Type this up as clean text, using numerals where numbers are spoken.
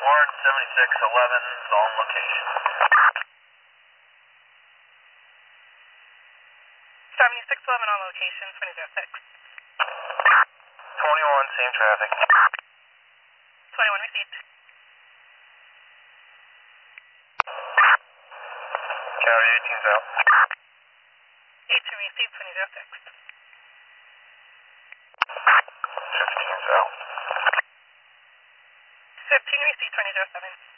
Warren 7611 is on location. 7611 on location, 2006. 21, same traffic. 21 received. County 18 south. 18 received, 2006. 15 south. 15 received, 2007.